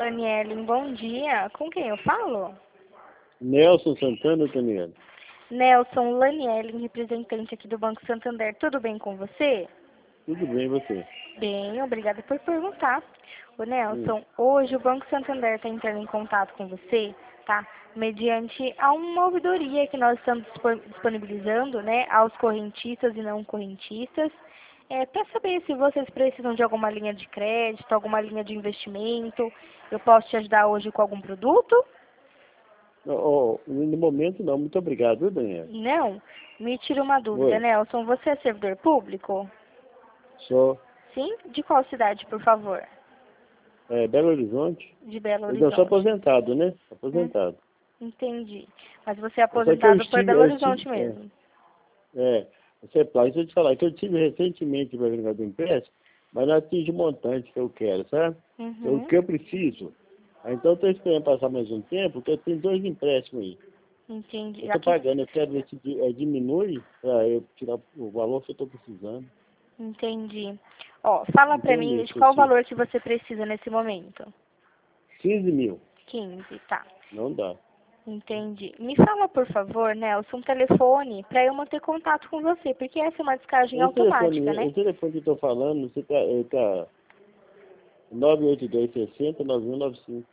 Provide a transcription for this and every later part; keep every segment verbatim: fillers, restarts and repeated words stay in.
Daniele, bom dia. Com quem eu falo? Nelson Santana, Daniela. Nelson Laniele, representante aqui do Banco Santander. Tudo bem com você? Tudo bem, e você? Bem, obrigada por perguntar. Ô Hum. Nelson, hoje o Banco Santander está entrando em contato com você, tá? Mediante a uma ouvidoria que nós estamos dispo- disponibilizando, né, aos correntistas e não correntistas, é, para saber se vocês precisam de alguma linha de crédito, alguma linha de investimento. Eu posso te ajudar hoje com algum produto? Oh, oh, no momento não, muito obrigado, viu, Daniela? Não? Me tira uma dúvida, Oi, Nelson. Você é servidor público? sou Sim? De qual cidade, por favor? é, Belo Horizonte. De Belo Eu não sou Horizonte. aposentado, né? Hum, Aposentado. entendi. Mas você é Só que eu aposentado por estive, Belo eu Horizonte estive, é, mesmo? é, você é deixa eu te falar, que eu tive recentemente para vender do empréstimo, mas não atinge o montante que eu quero, sabe? Então, o Uhum, que eu preciso. Ah, Então, estou esperando passar mais um tempo, porque eu tenho dois empréstimos aí. Eu entendi. estou Aqui, pagando, eu quero ver se di- eh, diminui para eu tirar o valor que eu estou precisando. entendi. Ó, fala pra mim Entende? de Que eu qual tinha valor que você precisa nesse momento. quinze mil. Quinze, tá. Não dá. Entendi. Me fala, por favor, Nelson, um telefone para eu manter contato com você, porque essa é uma descagem Esse telefone, automática, né? esse telefone que eu estou falando, você está tá nove oito dois seis zero, nove um nove cinco.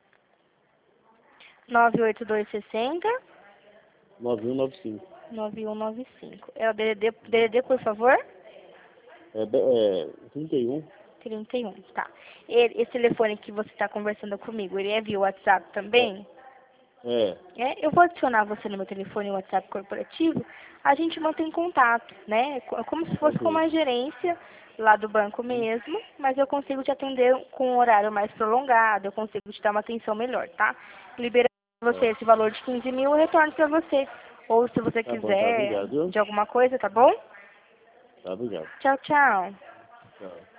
nove oito dois seis zero, nove um nove cinco. nove um nove cinco. É o D D D, D D D, por favor? É, be- é trinta e um. trinta e um, tá. E- Esse telefone que você está conversando comigo, ele é via WhatsApp É, também? é, É, eu vou adicionar você no meu telefone WhatsApp corporativo, a gente mantém contato, né? Co- Como se fosse com ok. uma gerência lá do banco Hum, mesmo, mas eu consigo te atender com um horário mais prolongado, eu consigo te dar uma atenção melhor, tá? Liberando você Tá, esse valor de quinze mil, eu retorno para você. Ou se você tá bom, tá, quiser obrigado, viu? de alguma coisa, tá bom? Tá, obrigado. Tchau, tchau. Tchau.